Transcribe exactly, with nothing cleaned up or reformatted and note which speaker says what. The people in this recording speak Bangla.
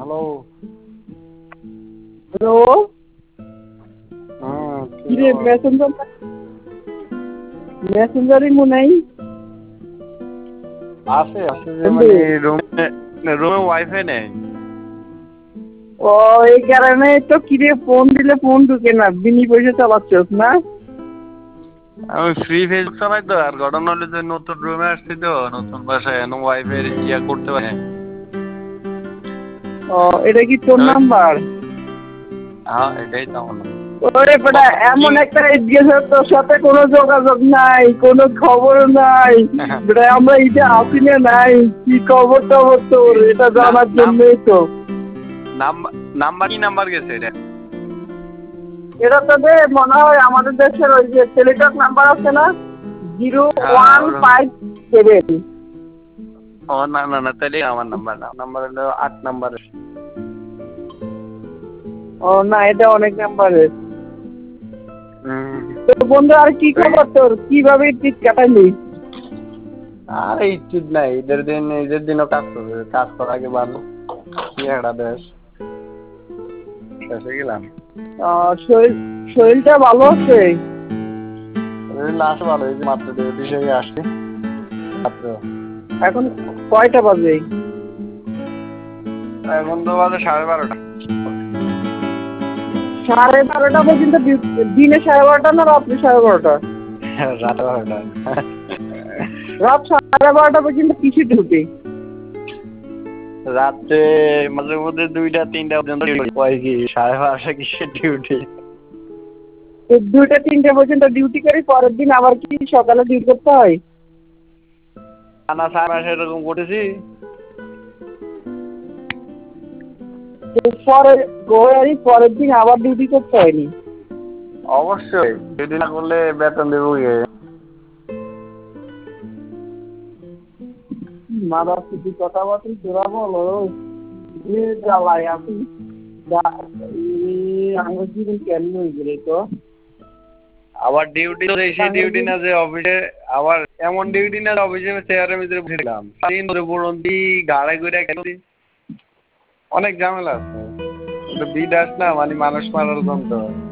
Speaker 1: হ্যালো
Speaker 2: হ্যালো
Speaker 1: হুম কি
Speaker 2: কিরে
Speaker 1: খবর?
Speaker 2: মেসেঞ্জার মেসেঞ্জারই মনে নাই
Speaker 1: আছে আছে যে
Speaker 2: বন্ধু।
Speaker 1: মানে রুমে রুমে ওয়াইফাই নেই।
Speaker 2: ও এই কারণে তো কিরে ফোন দিলে ফোন ঢুকে না, বিনি পয়সা চালাচ্ছস না?
Speaker 1: আমি ফ্রি ফেসবুক চালাই তো, আর ঘটনা হলো যে নতুন রুমে আসছি তো, নতুন বাসায় এখন ওয়াইফাই ইয়া করতে পারে।
Speaker 2: ও এটা কি তোর
Speaker 1: ওই,
Speaker 2: নাম্বার?
Speaker 1: হ্যাঁ এটাই তো আমার নাম।
Speaker 2: ওরে বেটা,
Speaker 1: কত
Speaker 2: এমন
Speaker 1: বুকিং?
Speaker 2: একটা গেছে তোর সাথে কোনো যোগাযোগ নাই, কোনো খবর নাই। বেটা আমরা ইতে আসি না নাই, কি খবর টবর তোর এটা জানার
Speaker 1: নাম
Speaker 2: জন্যই তো।
Speaker 1: নাম্বার নাম্বার কি নাম্বার গেছে এটা?
Speaker 2: এটা তোদের মনে হয় আমাদের দেশের ওই যে টেলিটক নাম্বার আছে না, জিরো
Speaker 1: হ্যাঁ
Speaker 2: ওয়ান
Speaker 1: ওরকম।
Speaker 2: Five seven.
Speaker 1: ও না না না, তাহলে আমার নাম্বার না, নাম্বার হলো আট নাম্বারের।
Speaker 2: ও না, এটা অনেক নাম্বারের।
Speaker 1: হুম
Speaker 2: তো বন্ধু আর কি
Speaker 1: ওই,
Speaker 2: খবর তোর, কিভাবে ঈদ কাটাইলি?
Speaker 1: আর ঈদ নাই, ঈদের দিন ঈদের দিনও কাজ করবে, কাজ করার আগে ভালো কি একটা দেশ শেষে গেলাম।
Speaker 2: আহ, শরীর শরীরটা ভালো আছে?
Speaker 1: লাস্ট ভালো, এই যে মাত্র ডিউটি থেকে আসছি মাত্র।
Speaker 2: এখন কয়টা বাজে?
Speaker 1: এখন তো বাজে সাড়ে বারোটা।
Speaker 2: সাড়ে বারোটা পর্যন্ত ডিউ- দিনে সাড়ে বারোটা না রাত্রি সাড়ে বারোটা?
Speaker 1: রাত বারোটা।
Speaker 2: রাত সাড়ে বারোটা পর্যন্ত কিসে ডিউটি?
Speaker 1: রাত্রে মাঝে মধ্যে দুইটা তিনটা পর্যন্ত ডিউটি হয়, কি সাড়ে বারোটা কিসের ডিউটি?
Speaker 2: দুইটা তিনটে পর্যন্ত ডিউটি করি, পরের দিন আবার কি সকালে ডিউটি করতে হয়?
Speaker 1: টানা ছয় মাস এরকম করেছি।
Speaker 2: তো পরে গোয়ারি পরের দিন আবার ডিউটি করতে হয়নি?
Speaker 1: অবশ্যই ডিউটি না করলে বেতন দেবো কে?
Speaker 2: মাদা সিটি কথা বলতে তোরা বলো যে জ্বালাই আমি আমার জীবন কেমন হয়ে গেলে তো।
Speaker 1: আবার ডিউটি তো সেই ডিউটি না যে অফিসে, আবার এমন ডিউটি না অফিসে চেয়ারের ভিতরে বসেছিলাম সারাদিন ধরে পড়ন্তি গাড়ে করে গেছি। অনেক ঝামেলা আছে, কিন্তু বিদেশ না মানে মানুষ মারার যন্ত্র।